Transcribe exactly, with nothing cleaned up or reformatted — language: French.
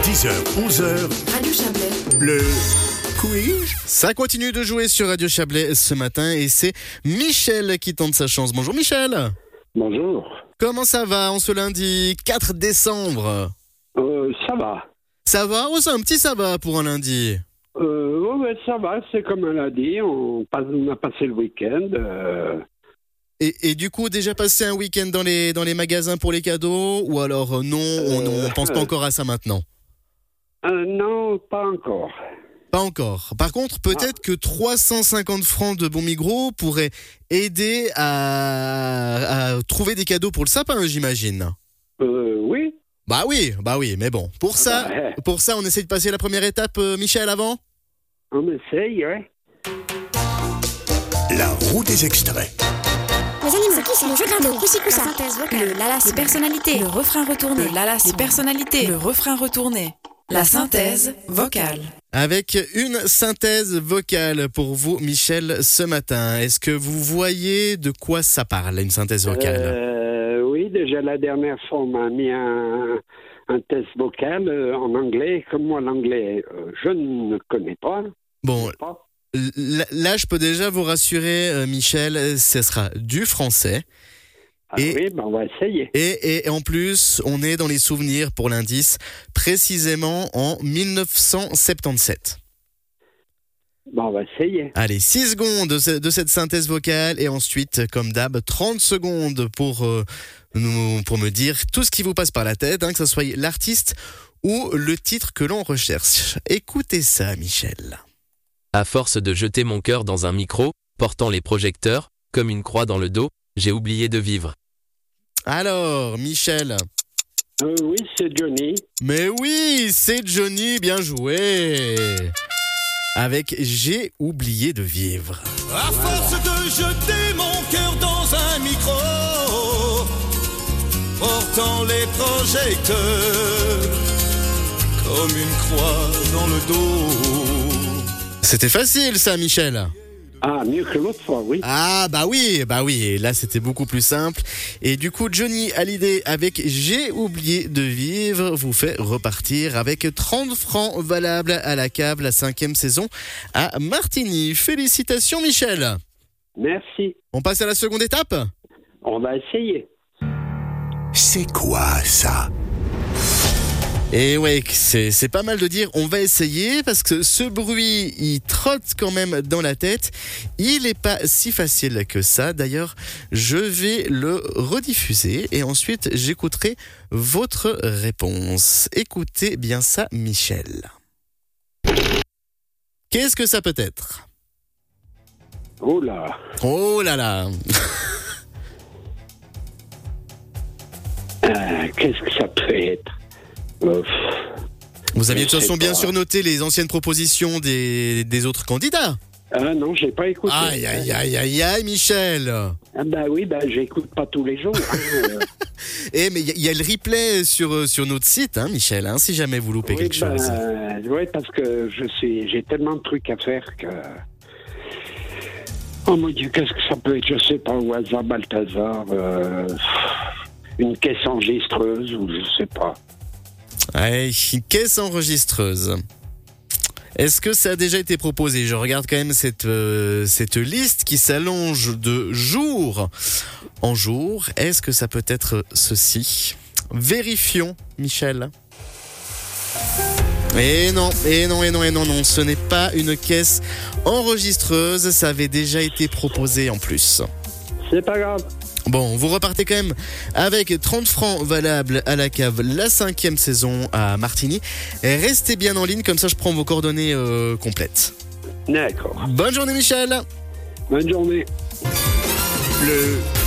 dix heures, onze heures. Radio Chablais. Le quiz. Ça continue de jouer sur Radio Chablais ce matin et c'est Michel qui tente sa chance. Bonjour Michel. Bonjour. Comment ça va en ce lundi quatre décembre? Euh, ça va. Ça va? Oh, c'est un petit ça va pour un lundi. Euh, ouais, ouais, ça va, c'est comme on l'a dit, on, passe, on a passé le week-end. Euh... Et, et du coup, déjà passé un week-end dans les, dans les magasins pour les cadeaux? Ou alors euh, non, on ne Euh, pense pas euh. encore à ça maintenant? Euh, non, pas encore. Pas encore. Par contre, peut-être que trois cent cinquante francs de Bon Migros pourraient aider à, à trouver des cadeaux pour le sapin, j'imagine. Euh, oui. Bah oui, bah oui, mais bon. Pour ça, bah, ouais. pour ça, on essaie de passer la première étape, euh, Michel, avant? On essaye, ouais. La roue des extraits. Les animaux qui sont le jeu de l'ado, Coussicoussa, La synthèse vocale. le lalas, Les personnalités. le refrain retourné, Le lalas. les personnalités, Le refrain retourné. La synthèse vocale. Avec une synthèse vocale pour vous, Michel, ce matin. Est-ce que vous voyez de quoi ça parle, une synthèse vocale? Euh, oui, déjà la dernière fois, on m'a mis un, un test vocal euh, en anglais. Comme moi, l'anglais, euh, je ne connais pas. Bon, pas. l- là, je peux déjà vous rassurer, euh, Michel, ce sera du français. Ah Et- oui, ben on va essayer. Et, et en plus, on est dans les souvenirs pour l'indice, précisément en dix-neuf cent soixante-dix-sept. Ben on va essayer. Allez, six secondes de, ce- de cette synthèse vocale et ensuite, comme d'hab, trente secondes pour, euh, nous, pour me dire tout ce qui vous passe par la tête, hein, que ce soit l'artiste ou le titre que l'on recherche. Écoutez ça, Michel. À force de jeter mon cœur dans un micro, portant les projecteurs, comme une croix dans le dos, j'ai oublié de vivre. Alors, Michel. Euh, oui, c'est Johnny. Mais oui, c'est Johnny, bien joué. Avec J'ai oublié de vivre. À force de jeter mon cœur dans un micro, portant les projecteurs comme une croix dans le dos. C'était facile ça, Michel. Ah, mieux que l'autre fois, oui. Ah bah oui, bah oui, et là c'était beaucoup plus simple. Et du coup, Johnny Hallyday avec J'ai oublié de vivre vous fait repartir avec trente francs valables à la cave, la cinquième saison à Martigny. Félicitations Michel. Merci. On passe à la seconde étape? On va essayer. C'est quoi ça? Et ouais, c'est, c'est pas mal de dire on va essayer parce que ce bruit, il trotte quand même dans la tête. Il est pas si facile que ça. D'ailleurs, je vais le rediffuser et ensuite j'écouterai votre réponse. Écoutez bien ça, Michel. Qu'est-ce que ça peut être? Oh là. Oh là là. Euh, Qu'est-ce que ça peut être? Euh, Vous aviez de Je toute façon sais bien pas. sûr noté les anciennes propositions des, des autres candidats. Ah non, j'ai pas écouté. Aïe, aïe, aïe, aïe, aïe, Michel. Ah bah oui, bah j'écoute pas tous les jours. hein, euh. Eh, mais il y, y a le replay sur, euh, sur notre site, hein, Michel, hein, si jamais vous loupez oui, quelque bah, chose. euh, oui, parce que je suis, j'ai tellement de trucs à faire que. Oh mon Dieu, qu'est-ce que ça peut être? Je sais pas, au hasard, Balthazar, euh, une caisse enregistreuse ou je sais pas. Ouais, une caisse enregistreuse. Est-ce que ça a déjà été proposé? Je regarde quand même cette, euh, cette liste qui s'allonge de jour en jour. Est-ce que ça peut être ceci? Vérifions, Michel. Et non, et non, et non, et non, non, ce n'est pas une caisse enregistreuse, ça avait déjà été proposé en plus. C'est pas grave. Bon, vous repartez quand même avec trente francs valables à la cave, la cinquième saison à Martigny. Restez bien en ligne, comme ça je prends vos coordonnées euh, complètes. D'accord. Bonne journée Michel. Bonne journée. Le